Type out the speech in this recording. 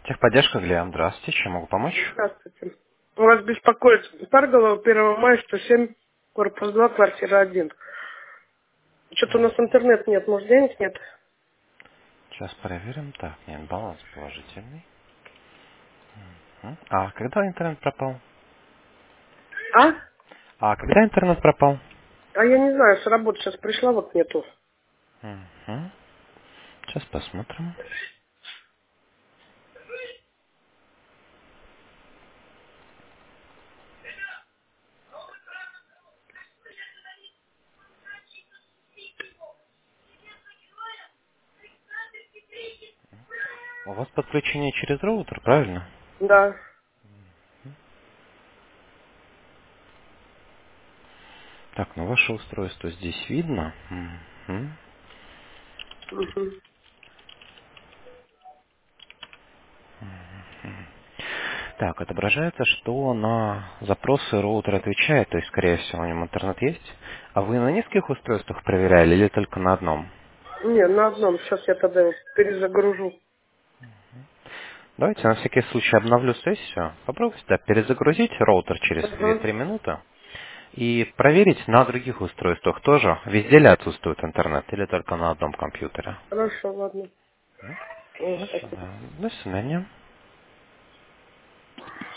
Техподдержка, Глеб. Здравствуйте. Чем могу помочь? Здравствуйте. Вас беспокоит Парголова, 1 мая, 107, корпус 2, квартира 1. Что-то у нас интернет нет, может, денег нет? Сейчас проверим. Так, нет, баланс положительный. А когда интернет пропал? А? А когда интернет пропал? А я не знаю, с работы сейчас пришла, вот нету. Мгм. Сейчас посмотрим. У вас подключение через роутер, правильно? Да. Так, ну ваше устройство здесь видно. Мгм. Мгм. Так, отображается, что на запросы роутер отвечает, то есть, скорее всего, на нем интернет есть. А вы на нескольких устройствах проверяли или только на одном? Не, на одном. Сейчас я тогда его перезагружу. Давайте на всякий случай обновлю сессию. Попробуйте перезагрузить роутер через Ага. 2-3 минуты и проверить на других устройствах тоже, везде ли отсутствует интернет или только на одном компьютере. Хорошо, ладно. Ну, Ой, Хорошо, спасибо. да. До свидания.